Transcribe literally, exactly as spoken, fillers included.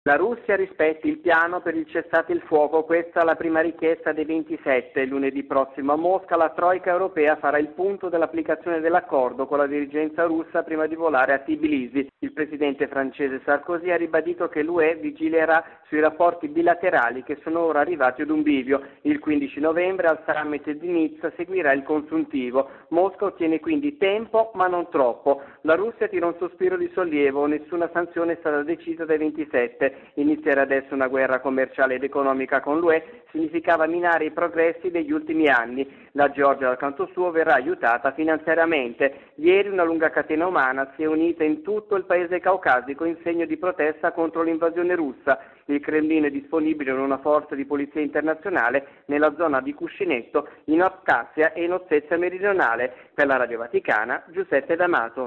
La Russia rispetti il piano per il cessate il fuoco, questa è la prima richiesta dei ventisette. Lunedì prossimo a Mosca la Troika europea farà il punto dell'applicazione dell'accordo con la dirigenza russa prima di volare a Tbilisi. Il presidente francese Sarkozy ha ribadito che l'U E vigilerà sui rapporti bilaterali che sono ora arrivati ad un bivio. Il quindici novembre al summit di Nizza seguirà il consuntivo. Mosca ottiene quindi tempo ma non troppo. La Russia tira un sospiro di sollievo, nessuna sanzione è stata decisa dai ventisette. Iniziare adesso una guerra commerciale ed economica con l'U E significava minare i progressi degli ultimi anni. La Georgia dal canto suo verrà aiutata finanziariamente. Ieri una lunga catena umana si è unita in tutto il paese caucasico in segno di protesta contro l'invasione russa. Il Cremlino è disponibile in una forza di polizia internazionale nella zona di Cuscinetto, in Abkhazia e in Ossezia meridionale. Per la Radio Vaticana, Giuseppe D'Amato.